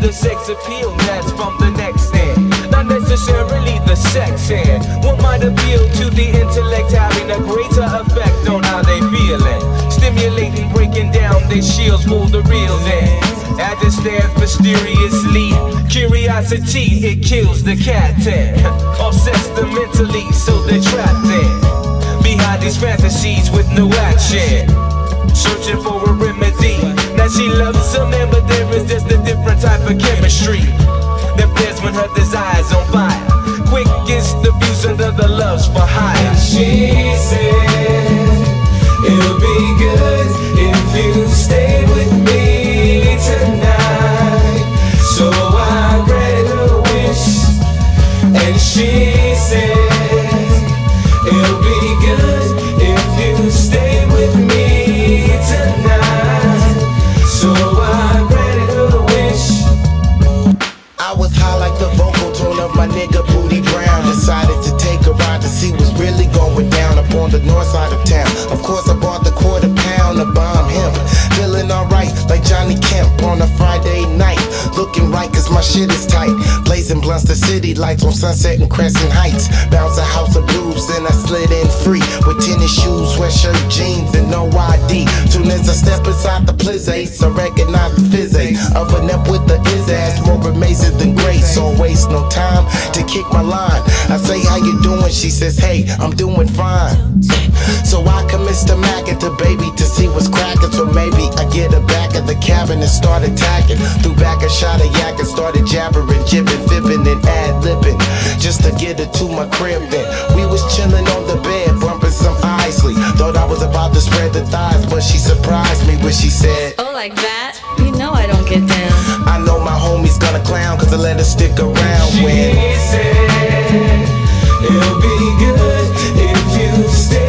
the sex appeal that's from the next end, not necessarily the sex end. What might appeal to the intellect, having a greater effect on how they feeling, stimulating, breaking down their shields for the real then. As it stands mysteriously, curiosity, it kills the cat then, obsessed them mentally, so they're trapped in behind these fantasies with no action, searching for a remedy. Now she loves a man, but there is just a different type of chemistry that plays when her desire's on fire. Quick gets the views under the loves for hire. She said it'll be good if you stay with me tonight. So I granted her wish, and she said it'll be good if you stay with me tonight. So I granted her wish. I was high like the vocal tone of my nigga Booty Brown. Decided to take a ride to see what's really going down up on the north side of town. Of course I bought the £quarter to bomb him. Feeling alright like Johnny Kemp on a Friday night. Looking right cause my shit is tight. Blazing blunts the city lights on Sunset and Crescent Heights. Bounce a house of blues, then I slid in free with tennis shoes, sweatshirt, jeans, and no ID. Soon as I step inside the Plizzace, I recognize the physics of a nep with the is ass, more amazing than grace. So waste no time to kick my line. I say how you doing, she says hey, I'm doing fine. So I commence to Mac at the baby to see what's cracking. So maybe I get her back at the cabin and start attacking. Threw back a shot of yak and started jabbering, jibbing, fibbing, and ad-libbing just to get her to my crib then. We was chilling on the bed, bumping some Isley. Thought I was about to spread the thighs, but she surprised me when she said, oh, like that? You know I don't get down. I know my homie's gonna clown cause I let her stick around when She said it'll be good if you stay